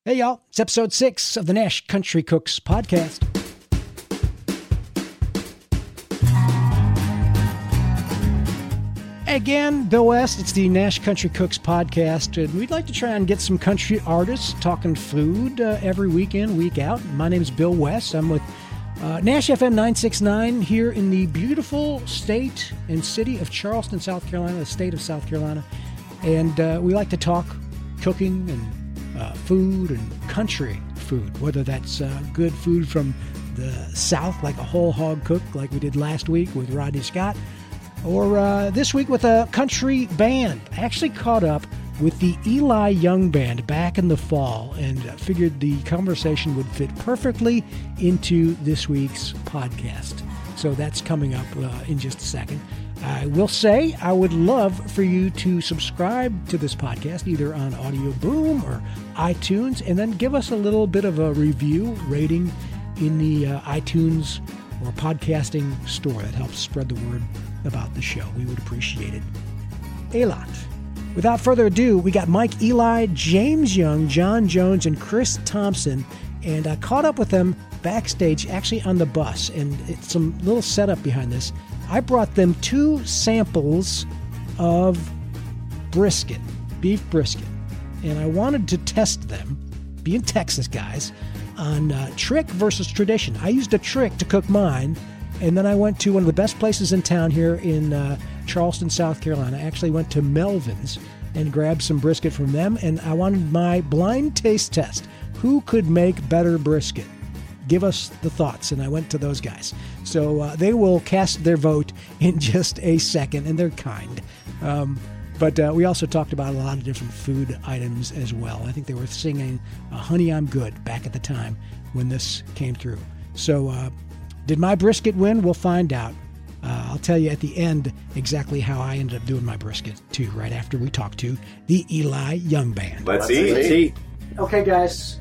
Hey, y'all. It's episode 6 of the Nash Country Cooks podcast. Again, Bill West. It's the Nash Country Cooks podcast, and we'd like to try and get some country artists talking food every week in, week out. My name is Bill West. I'm with Nash FM 969 here in the beautiful state and city of Charleston, South Carolina, the state of South Carolina. And we like to talk cooking and food and country food, whether that's good food from the South, like a whole hog cook like we did last week with Rodney Scott, or this week with a country band. I actually caught up with the Eli Young Band back in the fall and figured the conversation would fit perfectly into this week's podcast. So that's coming up in just a second. I will say I would love for you to subscribe to this podcast either on Audio Boom or iTunes, and then give us a little bit of a review rating in the iTunes or podcasting store. That helps spread the word about the show. We would appreciate it a lot. Without further ado, we got Mike Eli, James Young, John Jones, and Chris Thompson, and I caught up with them backstage, actually on the bus, and it's some little setup behind this. I brought them 2 samples of brisket, beef brisket, and I wanted to test them, being Texas guys, on trick versus tradition. I used a trick to cook mine, and then I went to one of the best places in town here in Charleston, South Carolina. I actually went to Melvin's and grabbed some brisket from them, and I wanted my blind taste test. Who could make better brisket? Give us the thoughts, and I went to those guys. So they will cast their vote in just a second, and they're kind. But we also talked about a lot of different food items as well. I think they were singing Honey, I'm Good back at the time when this came through. So did my brisket win? We'll find out. I'll tell you at the end exactly how I ended up doing my brisket, too, right after we talk to the Eli Young Band. Let's eat. Okay, guys.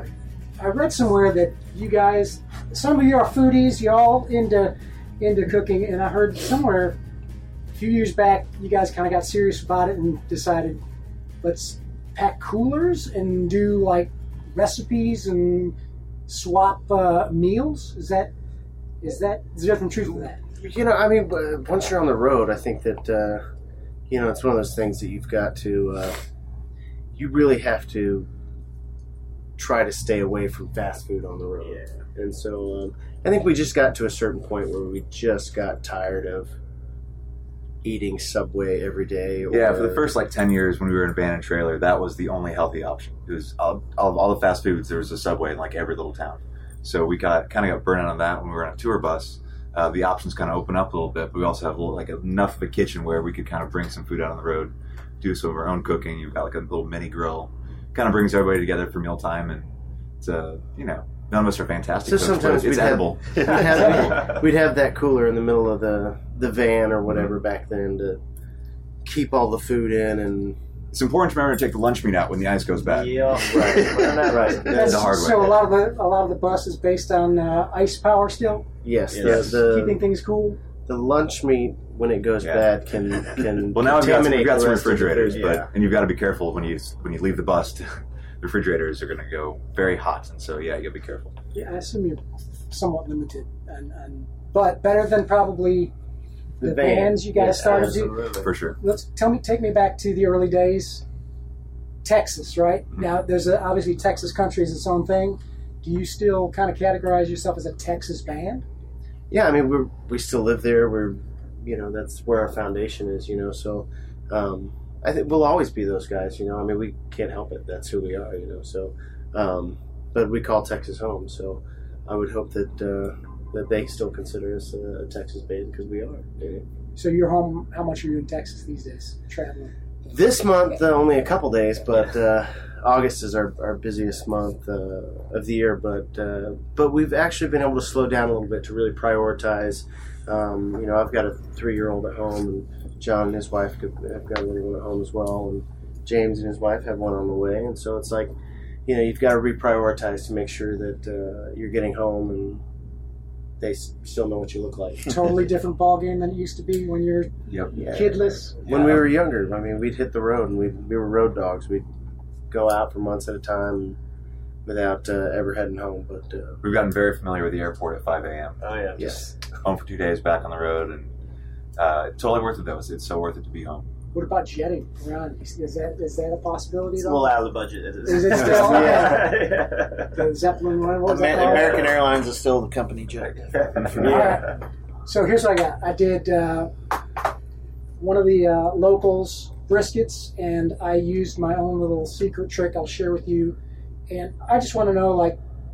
I read somewhere that you guys, some of you are foodies, you're all into cooking, and I heard somewhere a few years back you guys kind of got serious about it and decided, let's pack coolers and do like recipes and swap meals. Is there some truth to that? You know, I mean, once you're on the road, I think that it's one of those things that you've got to you really have to try to stay away from fast food on the road. Yeah. And so I think we just got to a certain point where we just got tired of eating Subway every day. Yeah, for the first 10 years when we were in a abandoned trailer, that was the only healthy option. It was all the fast foods, there was a Subway in every little town. So we kind of got burnt out on that when we were on a tour bus. The options kind of open up a little bit, but we also have enough of a kitchen where we could kind of bring some food out on the road, do some of our own cooking. You've got a little mini grill. Kind of brings everybody together for mealtime, and it's none of us are fantastic cooks, sometimes but it's edible. We'd have that cooler in the middle of the van or whatever back then to keep all the food in, and it's important to remember to take the lunch meat out when the ice goes bad. Yeah, right. Right. That's the hard way. So a lot of the bus is based on ice power still. Yes. Keeping things cool. The lunch meat, when it goes bad, can well, now we've got some refrigerators, and you've got to be careful when you leave the bus. The refrigerators are going to go very hot, and so you got to be careful. Yeah, I assume you're somewhat limited, but better than probably the bands you guys started to. For sure. Take me back to the early days. Texas, right? Mm-hmm. Now, there's obviously Texas country is its own thing. Do you still kind of categorize yourself as a Texas band? Yeah, I mean, we still live there. We're, that's where our foundation is, So, I think we'll always be those guys, I mean, we can't help it. That's who we are, So, but we call Texas home. So, I would hope that they still consider us a Texas band because we are. So, you're home. How much are you in Texas these days, traveling? This month, only a couple days, but August is our busiest month of the year. But we've actually been able to slow down a little bit to really prioritize. I've got a 3-year-old at home, and John and his wife have got a little one at home as well, and James and his wife have one on the way. And so it's you've got to reprioritize to make sure that you're getting home and they still know what you look like. Totally different ballgame than it used to be when you're kidless. When we were younger, I mean, we'd hit the road, and we were road dogs. We'd go out for months at a time. without ever heading home. But We've gotten very familiar with the airport at 5 a.m. Oh yeah. yes, Home for 2 days, back on the road, and totally worth it though. It's so worth it to be home. What about jetting around? Is that a possibility It's at a all? little out of the budget. Is it still? Yeah. The Zeppelin one? What was that called? American Airlines is still the company jet. All right. So here's what I got. I did one of the locals briskets, and I used my own little secret trick I'll share with you. And I just want to know, like,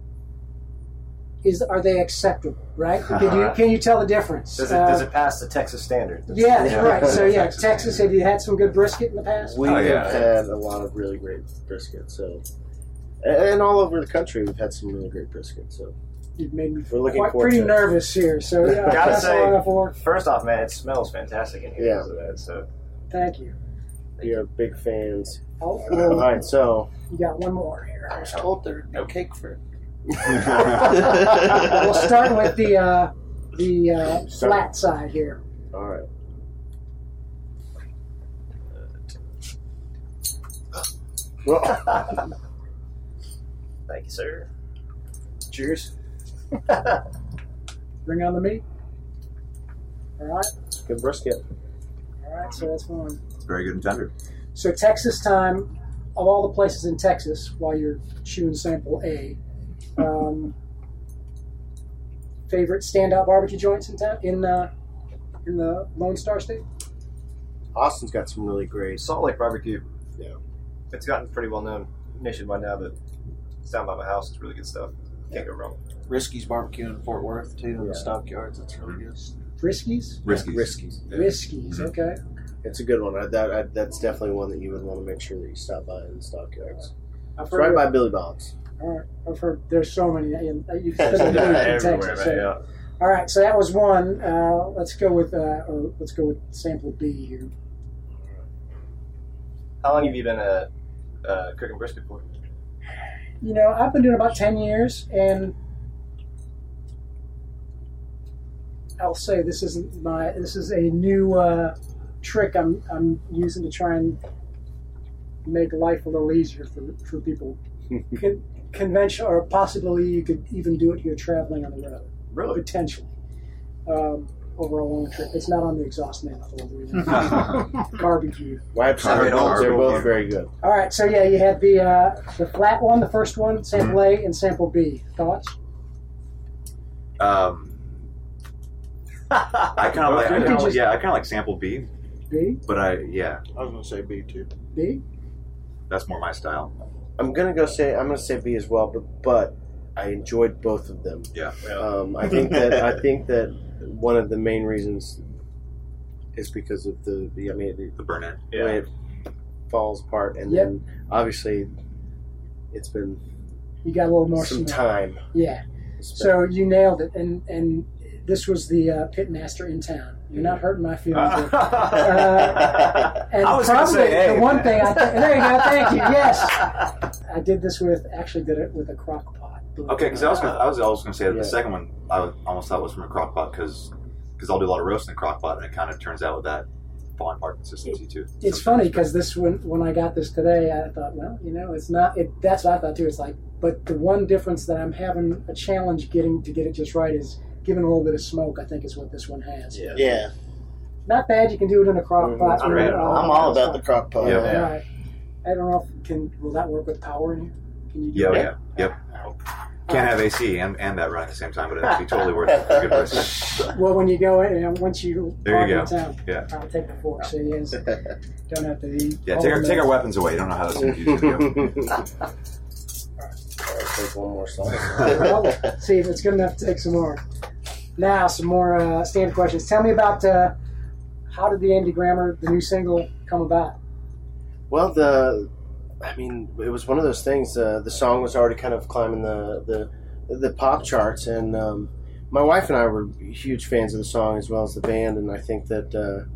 are they acceptable? Right? Can you tell the difference? Does it pass the Texas standard? Yeah, right. So yeah, Texas. Have you had some good brisket in the past? we have had a lot of really great brisket. So, and all over the country, we've had some really great brisket. So, You've made me we're looking forward pretty to it. nervous here. So yeah, Gotta that's say, all I for. first off, man, it smells fantastic in here. Yeah. Because of that, so. Thank you. We are big fans. Oh, All well, right, so you got one more here. I was told there'd be cake for it. We'll start with the flat side here. all right. Well, Thank you, sir. cheers. Bring on the meat. All right. Good brisket. All right. So that's one. It's very good and tender. So Texas time, of all the places in Texas, while you're chewing sample A, favorite standout barbecue joints in town in the Lone Star State? Austin's got some really great. Salt Lake Barbecue. Yeah. It's gotten pretty well known nationwide now, but it's down by my house. It's really good stuff. Can't go wrong. Risky's barbecue in Fort Worth too, in Yeah. the stockyards. That's really good. Friskies? Risky. Yeah. Whiskies. Okay. It's a good one. That's definitely one that you would want to make sure that you stop by in the stockyards. I've It's right heard. by Billy Bob's. All right. I've heard. There's so many. You've Yeah, been in Everywhere, Texas. man. So. Yeah. All right. So that was one. Let's go with sample B here. How long have you been cooking brisket for? You know, I've been doing about 10 years, and I'll say this is a new trick I'm using to try and make life a little easier for people. Conventional, or possibly you could even do it here traveling on the road. Really? Potentially. Over a long trip. It's not on the exhaust manifold. Barbecue. Wipes They're they're both both very good. All right, so yeah, you had the flat one, the first one, sample A and sample B. Thoughts? I kind of like sample B, B? but I was gonna say B too. B? that's more my style. I'm gonna say B as well, but I enjoyed both of them. Yeah. I think that one of the main reasons is because of the The burn end. way it falls apart, and Yep. then obviously it's been You got a little more some smell. time. Yeah. So you nailed it, and this was the pitmaster in town. You're not hurting my feelings. And I was gonna probably say, hey, the one man. thing there you go. Thank you. Yes, I did this with a crock pot. Okay, because I was also going to say that Yeah. the second one I almost thought was from a crock pot because I'll do a lot of roasting in a crock pot, and it kind of turns out with that falling apart consistency too. It's funny because this when I got this today, I thought, well, it's not. That's what I thought too. It's like, but the one difference that I'm having a challenge getting to get it just right is giving a little bit of smoke. I think is what this one has. Yeah. Yeah, Not bad. You can do it in a crock pot. not bad at all. I'm all about the crock pot. Yeah. Yeah. Right. I don't know if will that work with power in here? Can you do Yeah, that? yeah, yep. Can't have AC and that run at the same time, but it'd be totally worth it for a good brisket. Well, when you go in, and once you There you park go. in town, Yeah. I'll take the fork. So you guys don't have to eat. Yeah, all take the our mess. weapons away. You don't know how this is usually go. Take one more slice. Well, see if it's good enough to take some more. Now, some more standard questions. Tell me about how did the Andy Grammer, the new single, come about? Well, it was one of those things. The song was already kind of climbing the pop charts, and my wife and I were huge fans of the song as well as the band. And I think that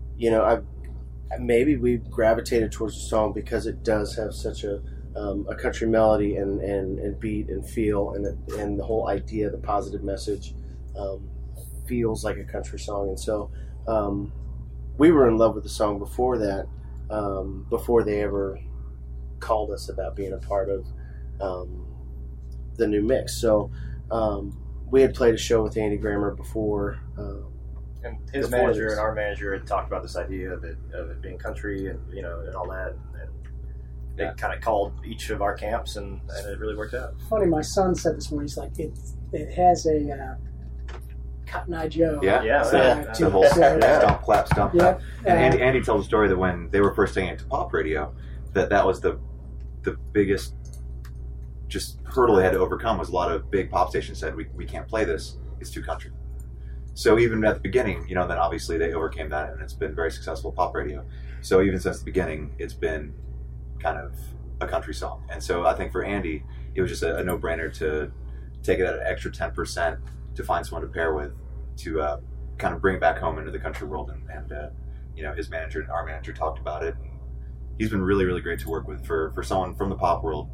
maybe we gravitated towards the song because it does have such a country melody and beat and feel, and the whole idea, the positive message, feels like a country song. And so we were in love with the song before that. Before they ever called us about being a part of the new mix. So we had played a show with Andy Grammer before. And his manager and our manager had talked about this idea of it being country and and all that. And they kind of called each of our camps, and it really worked out. Funny, my son said this morning, he's like, it has a Cotton Eye Joe. Yeah. To The whole it. So, stomp, clap, stomp, Yep. clap. And Andy tells a story that when they were first singing it to pop radio, that was the biggest just hurdle they had to overcome was a lot of big pop stations said, we can't play this, it's too country. So even at the beginning, then obviously they overcame that, and it's been very successful pop radio. So even since the beginning, it's been kind of a country song. And so I think for Andy, it was just a no-brainer to take it at an extra 10% to find someone to pair with to kind of bring it back home into the country world. And his manager and our manager talked about it. And he's been really, really great to work with for someone from the pop world.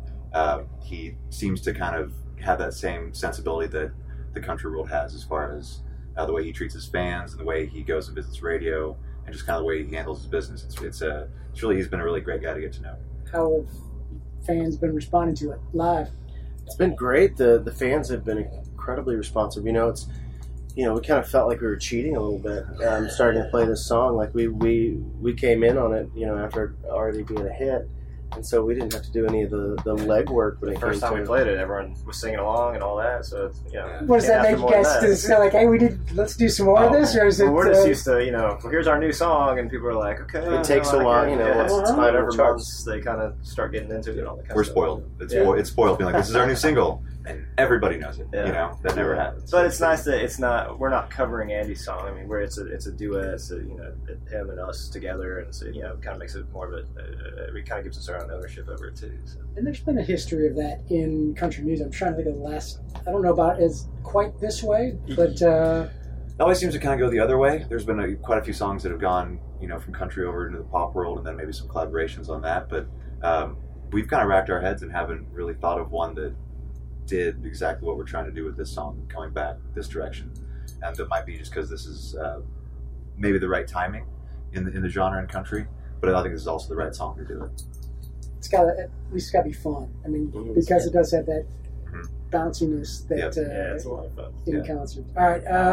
He seems to kind of have that same sensibility that the country world has as far as the way he treats his fans and the way he goes to business radio and just kind of the way he handles his business. It's really, he's been a really great guy to get to know. how have fans been responding to it live? It's been great. The fans have been incredibly responsive. It's we kind of felt like we were cheating a little bit, starting to play this song. Like we came in on it, after it already being a hit. And so we didn't have to do any of the legwork. The first time we played it, everyone was singing along and all that. So it's, What does that make you guys? Does it sound like, hey, let's do some more of this, or is it? We're just used to, well, here's our new song, and people are like, okay. It takes a while, It's whatever months they kind of start getting into it. All that kind We're of stuff. spoiled. It's spoiled being like, this is our new single, and everybody knows it. Yeah. That never happens. But it's nice that we're not covering Andy's song. I mean, where it's a duet. It's him and us together, and so kind of makes it more of it kind of gives us our own ownership over it too. So. And there's been a history of that in country music. I'm trying to think of the last. I don't know about it as quite this way, but It always seems to kind of go the other way. There's been quite a few songs that have gone, from country over into the pop world, and then maybe some collaborations on that. But we've kind of racked our heads and haven't really thought of one that did exactly what we're trying to do with this song, coming back this direction. And that might be just because this is maybe the right timing in the genre and country. But I think this is also the right song to do it. it's got at least got to be fun. I mean, because it does have that bounciness that it's a lot of fun. in concert. All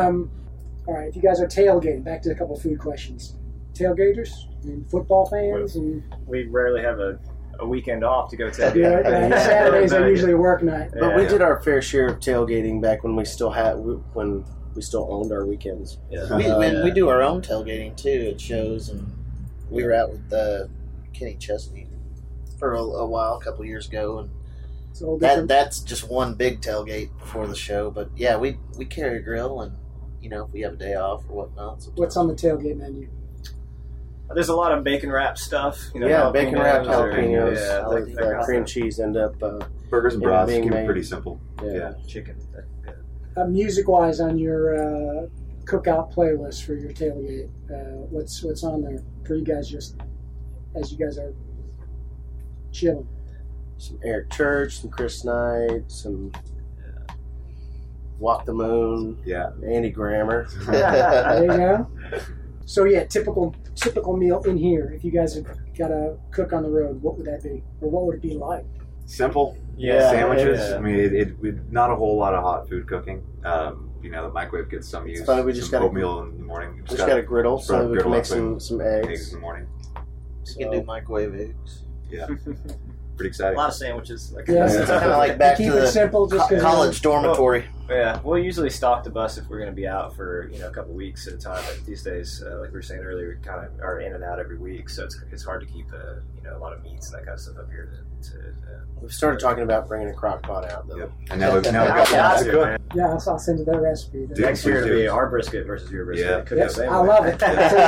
right. If you guys are tailgating, back to a couple of food questions. Tailgaters and football fans, and We rarely have a weekend off to go to. Saturdays are usually a work night. But we did our fair share of tailgating back when we still owned our weekends. Yeah. We do our own tailgating too at shows, and we were out with Kenny Chesney for a while, a couple years ago, and It's a whole different. that's just one big tailgate before the show. But yeah, we carry a grill, and if we have a day off or whatnot. Sometimes. What's on the tailgate menu? There's a lot of bacon wrap stuff. Bacon wrapped jalapenos Yeah, with cream cheese end up. Burgers and brats being keep it made. pretty simple. Yeah. chicken. Music-wise, on your cookout playlist for your tailgate, what's on there for you guys? Just as you guys are chilling. Some Eric Church, some Chris Knight, some Walk the Moon, Yeah. Andy Grammer. There you go. So yeah, typical meal in here. If you guys have got to cook on the road, what would that be, or what would it be like? Simple. Yeah. Sandwiches. Yeah. I mean, it not a whole lot of hot food cooking. The microwave gets some use. funny, we just some got oatmeal in the morning. We just got a griddle, so we can make some eggs eggs. in the morning. You can do microwave eggs. Yeah. Pretty A exciting. lot of sandwiches. Yeah. It's kind of like back Keep to it the simple, just 'cause college dormitory. Yeah, we'll usually stock the bus if we're going to be out for a couple weeks at a time. But these days, like we were saying earlier, we kind of are in and out every week, so it's hard to keep a lot of meats and that kind of stuff up here. We've started talking about bringing a crock pot out, though. Yep. And now we've got That's to it, cook. man. Yeah, I'll send you that recipe. Dude. Next year it'll please be do. our brisket versus your brisket. Yeah. Cook Yep, the same I way. love it.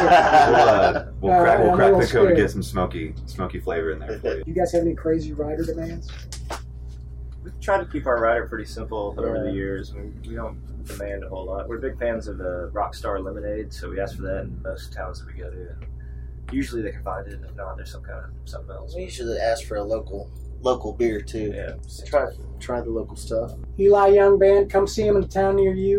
We'll crack I'm a the little code scared. and get some smoky flavor in there for you. You guys have any crazy rider demands? We've tried to keep our rider pretty simple over the years. We don't demand a whole lot. We're big fans of the Rockstar Lemonade, so we ask for that in most towns that we go to. And usually they can find it. If not, there's something else. We usually ask for a local beer too. Yeah. Try the local stuff. Eli Young Band, come see him in a town near you.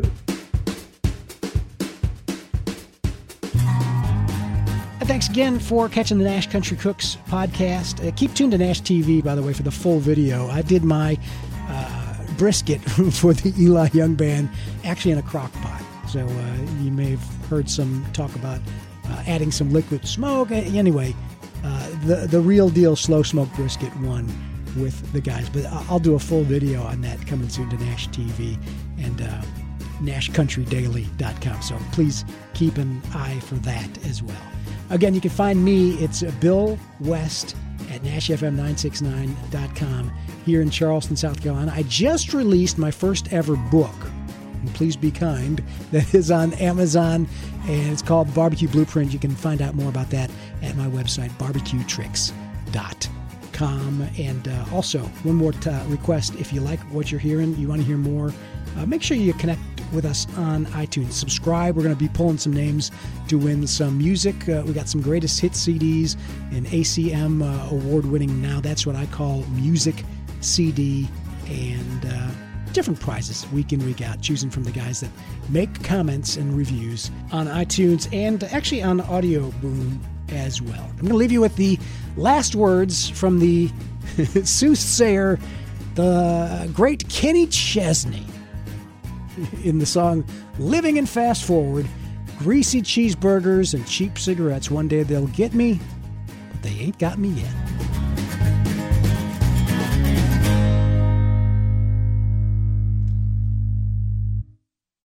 Thanks again for catching the Nash Country Cooks podcast. Keep tuned to Nash TV, by the way, for the full video. I did my brisket for the Eli Young Band, actually in a crock pot. So you may have heard some talk about adding some liquid smoke. Anyway, the real deal slow smoke brisket won with the guys. But I'll do a full video on that coming soon to Nash TV and NashCountryDaily.com. So please keep an eye for that as well. Again, you can find me. It's Bill West at NashFM969.com here in Charleston, South Carolina. I just released my first ever book, and Please Be Kind, that is on Amazon, and it's called Barbecue Blueprint. You can find out more about that at my website, barbecuetricks.com. And also, one more request, if you like what you're hearing, you want to hear more, make sure you connect with us on iTunes. Subscribe. We're going to be pulling some names to win some music. We got some greatest hit CDs, an ACM award-winning Now That's What I Call Music CD, and different prizes week in, week out, choosing from the guys that make comments and reviews on iTunes and actually on Audio Boom as well. I'm going to leave you with the last words from the soothsayer, the great Kenny Chesney, in the song Living in Fast Forward. Greasy cheeseburgers and cheap cigarettes. One day they'll get me, but they ain't got me yet.